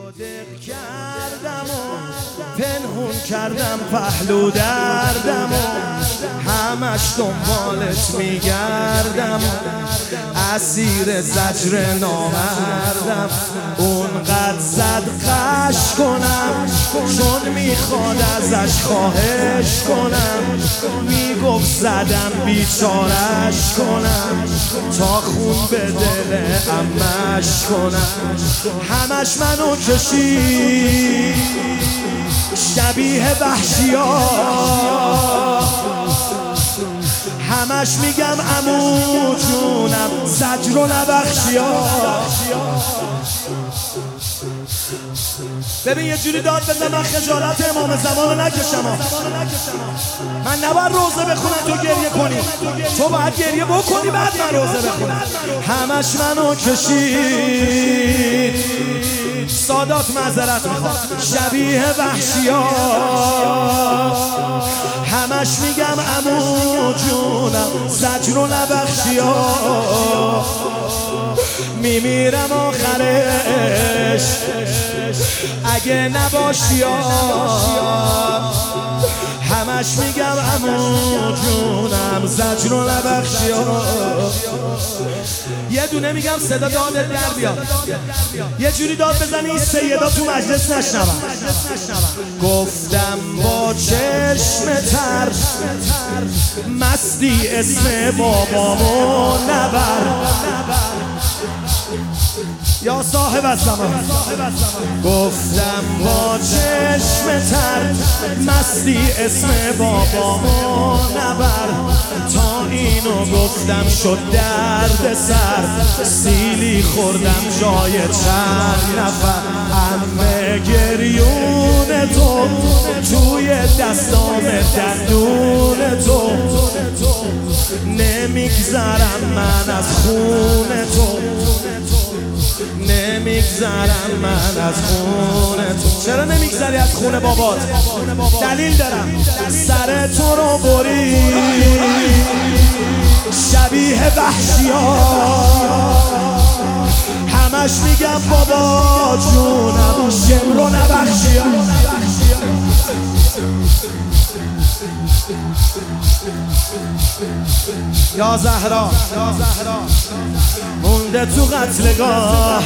دق کردم و پنهون کردم پهلو دردم و همش دنبالت میگردم، اسیر زجر نامردم. اونقدر صدقش کنم چون میخواد ازش خواهش کنم، میگفت زدم بیچارش کنم تا خون به دل عمش کنم. همش منو کشید شبیه وحشیا، همش میگم عمو جونم زجر و نبخشیا. ببین یه جوری داد بزن من خجالت امام زمان رو نکشم. من نباید روزه بخونم تو گریه کنی، تو باید گریه بکنی بعد من روزه بخونم. همش منو کشید سادات معذرت میخوام شبیه وحشیا، همش میگم عمو جونم زجر و نبخشیا. میمیرم آخرش اگه نباشی، همش میگم عمو جونم زجر و نبخشی. یه دونه میگم صدا دادت در بیاد، یه جوری داد بزنی سیدا تو مجلس نشنون. گفتم با چشم تر مستی اسم بابامو نبر، یا صاحب الزمان. گفتم با چشم تر مستی اسم بابامو نبر، تا اینو گفتم شد درد سر، سیلی خوردم جای چند نفر. همه گریون تو توی دستام دندون تو، نمیگذرم من از خون تو، نمیگذرم من از خون تو. چرا نمیگذری از خون بابات؟ دلیل دارم. سر تو رو بری شبیه وحشیا، همش میگم بابا جونم شمر و نبخشیا. یا زهرا مونده تو قتلگاه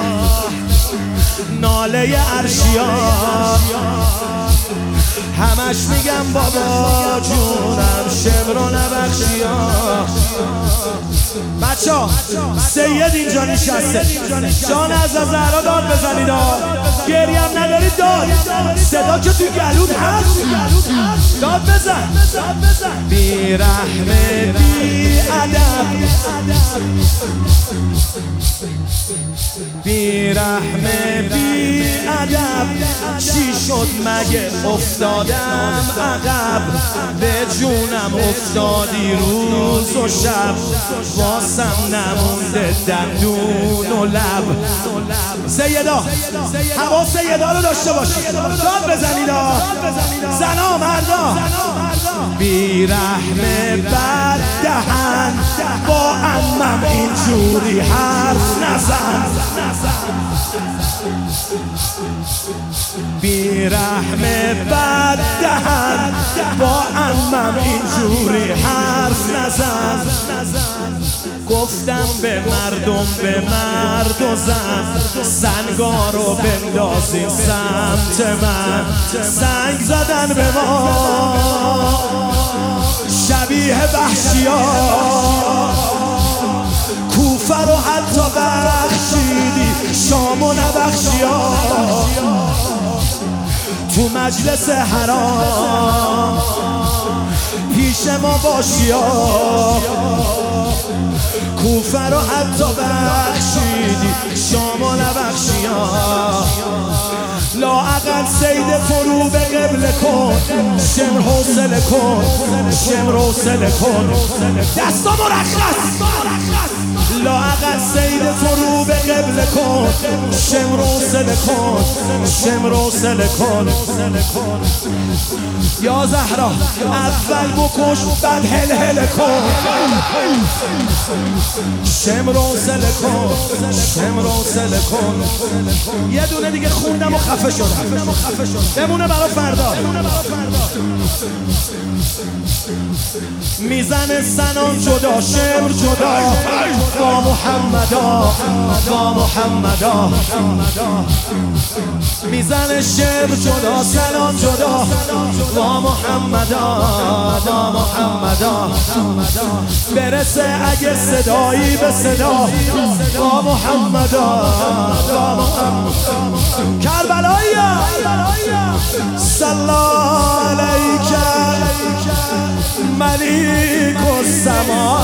ناله عرشیا، همش میگم بابا جونم شمر و نبخشیا. بچه سید اینجا نشسته، جان از زهرا داد بزنید، گریه هم ندارید داد، صدا که تو گلود هست داد بزن. بی رحم بی ادب، بی رحم بی ادب، چی شد مگه افتادم عقب؟ به جونم افتادی روز و شب، واسم نمونده دندون و لب. سیدا هوا سیدا رو داشته باشید، داد بزنید زنا مردا. بی رحم بد دهن با عمم اینجوری حرف نزن، بی رحم بد دهن با عمم اینجوری حرف نزن. گفتم به مردم به مرد و زن، سنگا رو بندازین سمت من. سنگ زدن به ما شبیه وحشیا، کوفه رو حتی بخشیدی شام و نبخشیا. تو مجلس حرام پیش ما باشیا، کوفه رو حتی بخشیدی شام و نبخشیا. لااقل سید فرو به قبله کن، شمر حوصله کن، شمر حوصله کن، دستا مرخص. لااقل سید تو رو به قبله کن، شمر و سله کن، شمر و سله کن. یا زهرا اول بکش بعد هل هل کن، شمر و سله کن، شمر و سله کن. یه دونه دیگه خوندم و خفه شدم، بمونه برا فردا. میزن سنان جدا، شمر جدا، با محمدا، با محمدا. میزن شمر جدا، سنان جدا، با محمدا، با محمدا. برسه اگه صدایی به صدا، با محمدا، با محمدا. کربلایی صلی علیک ملیک السما،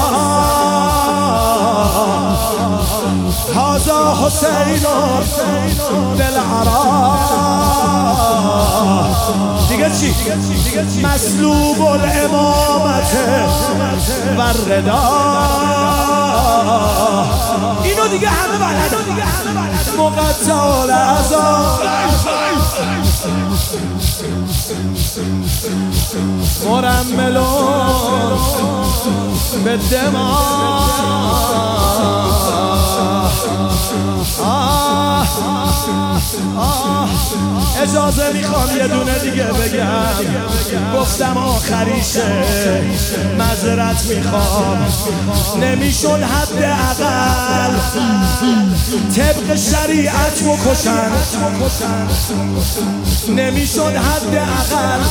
هذا حسین بالعراء. دیگه چی؟ مسلوب الامامت والردا. اینو دیگه همه بلد، مقطع الاعضا، مرملون به دماغ. اجازه میخوام یه دونه دیگه بگم، گفتم آخریشه، معذرت میخوام. نمیشد حد اقل طبق شریعت بکشن، نمیشد حد اقل.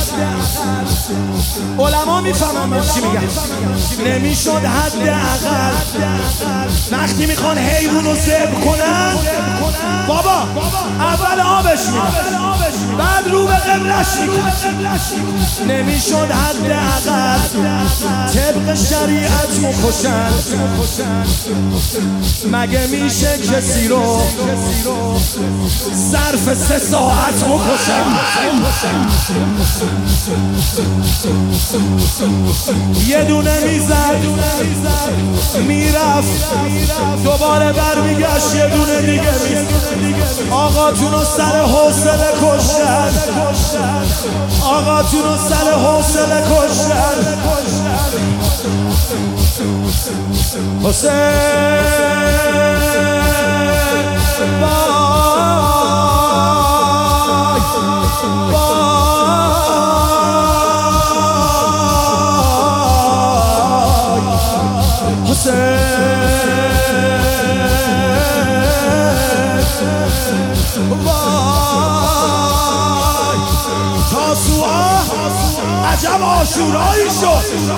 علما میفهمن من چی میگم. نمیشد حد اقل وقتی میخوان حیوان رو ذبح کنن، بابا اول آبش میدن بعد رو به قبلش میکنن. نمیشد حد اقل طبق شریعت بکشن. مگه میشه کسی رو ظرف 3 ساعت بکشن؟ یه دونه میزد میرفت دوباره برمیگشت، یه دونه دیگه میزد. آقاتون رو سر حوصله کشتن، آقاتون رو سر حوصله کشتن. حسین تاسوعا عجب عاشورایی شد.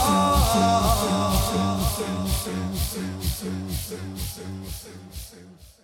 حسین